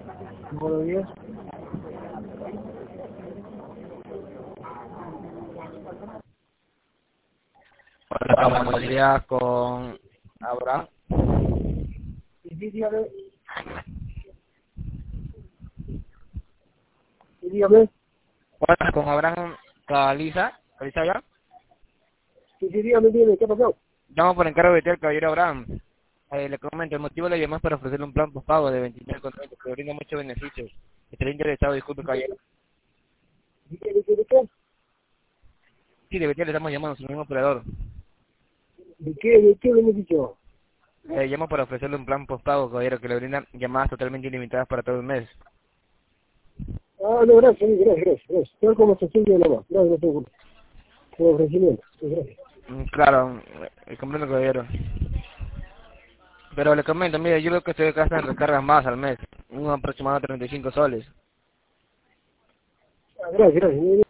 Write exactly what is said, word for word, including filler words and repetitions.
Buenos días. Hola, buenos días con Abraham. Sí, sí, dígame. Sí, dígame. Hola, con Abraham Caliza. ¿Caliza ya? Sí, sí, dígame, dígame, ¿qué ha pasado? Llamo por encargo de ti al caballero Abraham. Eh, le comento, el motivo de la llamada es para ofrecerle un plan postpago de veintinueve con treinta que brinda muchos beneficios. Estaría interesado, disculpe caballero. ¿De qué, de qué, de qué? Sí, de Betel le estamos llamando, su mismo operador. ¿De qué, de qué beneficio? Eh, llamo para ofrecerle un plan postpago, caballero, que le brinda llamadas totalmente ilimitadas para todo el mes. Ah, no, gracias, gracias, gracias. gracias. Tal como se siente nomás. Gracias, gracias por por el ofrecimiento. Sí, gracias. Mm, Claro, eh, comprendo caballero. Pero le comento, mire, yo veo que usted gasta en recargas más al mes, un aproximado de treinta y cinco soles. Ah, gracias, gracias.